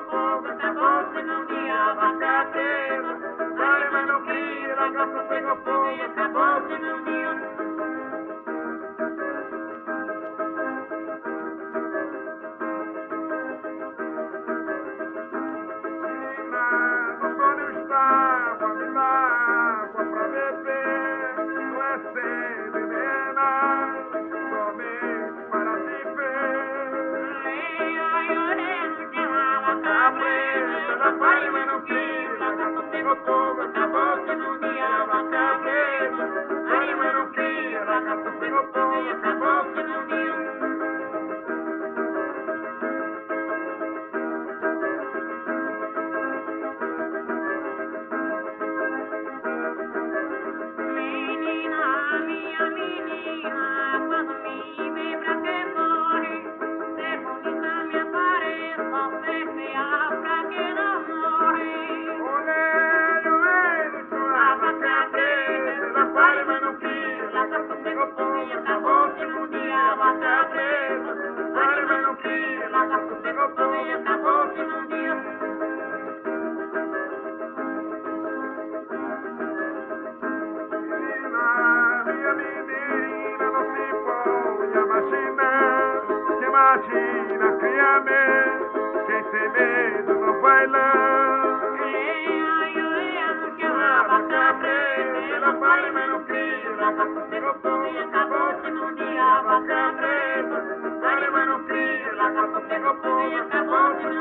fogo, acabou-se num dia abacate. Vale, mas não cria, lagarto pegou fogo e acabou-se num dia. Imagina, cria-me, quem tem medo não vai lá. Ela vai, mas não cria, lagarto pegou fogo e acabou-se num dia abacate. Vale, mas não cria, lagarto pegou fogo e acabou-se